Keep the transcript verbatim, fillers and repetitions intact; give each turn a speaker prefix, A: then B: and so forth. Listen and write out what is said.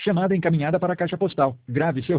A: Chamada encaminhada para a caixa postal. Grave seu